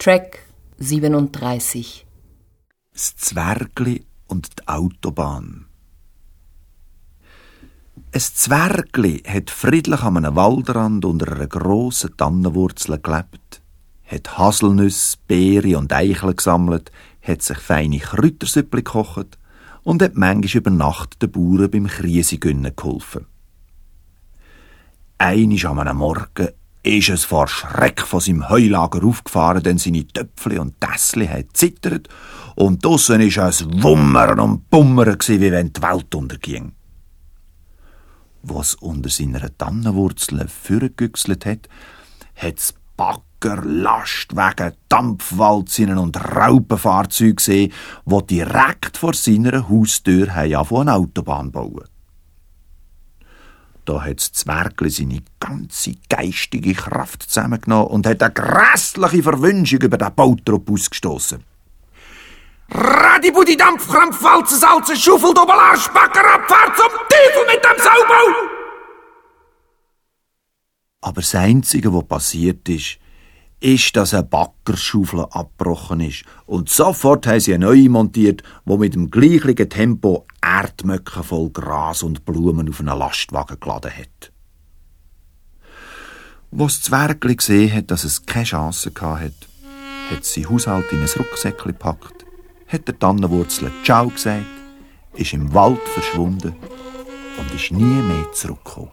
Track 37. Das Zwergli und die Autobahn. Ein Zwergli hat friedlich an einem Waldrand unter einer grossen Tannenwurzel gelebt, hat Haselnüsse, Beeren und Eicheln gesammelt, hat sich feine Kräutersüppli gekocht und hat manchmal über Nacht den Bauern beim Kriesegünnen geholfen. Einmal an einem Morgen ist es vor Schreck von seinem Heulager aufgefahren, denn seine Töpfli und Tässli haben zittert und draussen war es Wummern und Bummern, wie wenn die Welt unterging. Was unter seiner Tannenwurzel vorgegüchselt hat, hat's Bagger, Lastwagen, Dampfwalzen und Raupenfahrzeuge gesehen, die direkt vor seiner Haustür eine Autobahn bauen. Da hat das Zwergli seine ganze geistige Kraft zusammengenommen und hat eine grässliche Verwünschung über den Bautrupp ausgestossen. Radibudi, Dampfkrampf, Walzen, Salzen, Schaufel, Dobelarsch, Bagger, Abfahrt zum Teufel mit dem Saubau! Aber das Einzige, was passiert ist, dass eine Baggerschaufel abgebrochen ist. Und sofort haben sie eine neue montiert, die mit dem gleichen Tempo Erdmöcke voll Gras und Blumen auf einen Lastwagen geladen hat. Als das Zwergli gesehen hat, dass es keine Chance hatte, hat sein Haushalt in ein Rucksäckchen gepackt, hat der Tannenwurzel Ciao gesagt, ist im Wald verschwunden und ist nie mehr zurückgekommen.